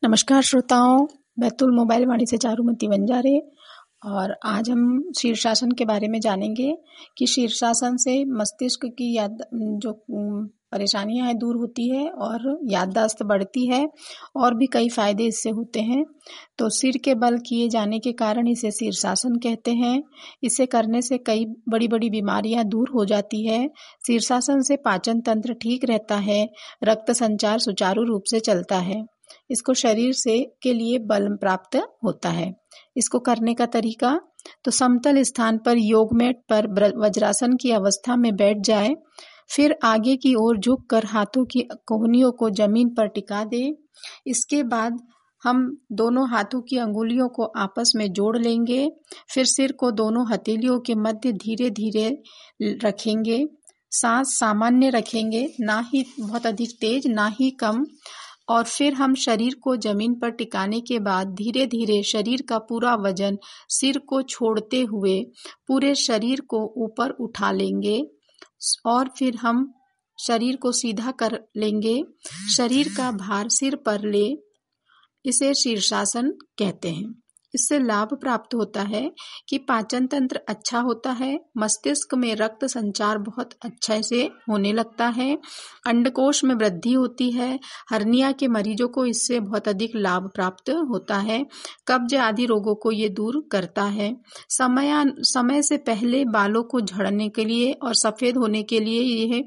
नमस्कार श्रोताओं, बैतुल मोबाइल वाणी से चारुमती बंजारे। और आज हम शीर्षासन के बारे में जानेंगे कि शीर्षासन से मस्तिष्क की याद जो परेशानियां हैं दूर होती है और याददाश्त बढ़ती है और भी कई फायदे इससे होते हैं। तो सिर के बल किए जाने के कारण इसे शीर्षासन कहते हैं। इसे करने से कई बड़ी बड़ी बीमारियां दूर हो जाती है। शीर्षासन से पाचन तंत्र ठीक रहता है, रक्त संचार सुचारू रूप से चलता है। इसको शरीर से के लिए बल प्राप्त होता है। इसको करने का तरीका, तो समतल स्थान पर योग मैट पर वज्रासन की अवस्था में बैठ जाए, फिर आगे की ओर झुककर हाथों की कोहनियों को जमीन पर टिका दे। इसके बाद हम दोनों हाथों की अंगुलियों को आपस में जोड़ लेंगे। फिर सिर को दोनों हथेलियों के मध्य धीरे धीरे रखेंगे। सांस सामान्य रखेंगे, ना ही बहुत अधिक तेज ना ही कम। और फिर हम शरीर को जमीन पर टिकाने के बाद धीरे धीरे शरीर का पूरा वजन सिर को छोड़ते हुए पूरे शरीर को ऊपर उठा लेंगे और फिर हम शरीर को सीधा कर लेंगे। शरीर का भार सिर पर ले, इसे शीर्षासन कहते हैं। इससे लाभ प्राप्त होता है कि पाचन तंत्र अच्छा होता है, मस्तिष्क में रक्त संचार बहुत अच्छे से होने लगता है, अंडकोश में वृद्धि होती है। हर्निया के मरीजों को इससे बहुत अधिक लाभ प्राप्त होता है। कब्ज आदि रोगों को ये दूर करता है। समय से पहले बालों को झड़ने के लिए और सफेद होने के लिए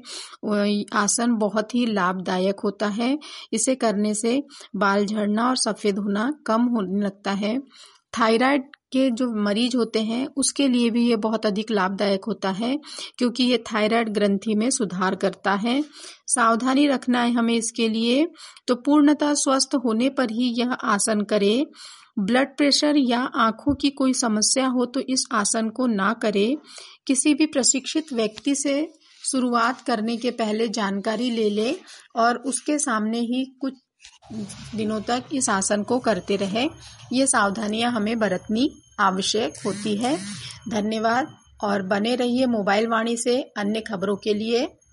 यह आसन बहुत ही लाभदायक होता है। इसे करने से बाल झड़ना और सफेद होना कम होने लगता है। थायराइड के जो मरीज होते हैं उसके लिए भी ये बहुत अधिक लाभदायक होता है, क्योंकि ये थायराइड ग्रंथि में सुधार करता है। सावधानी रखना है हमें इसके लिए, तो पूर्णतः स्वस्थ होने पर ही यह आसन करें। ब्लड प्रेशर या आंखों की कोई समस्या हो तो इस आसन को ना करें। किसी भी प्रशिक्षित व्यक्ति से शुरुआत करने के पहले जानकारी ले ले और उसके सामने ही कुछ दिनों तक इस आसन को करते रहे। ये सावधानियां हमें बरतनी आवश्यक होती है। धन्यवाद और बने रहिए मोबाइल वाणी से अन्य खबरों के लिए।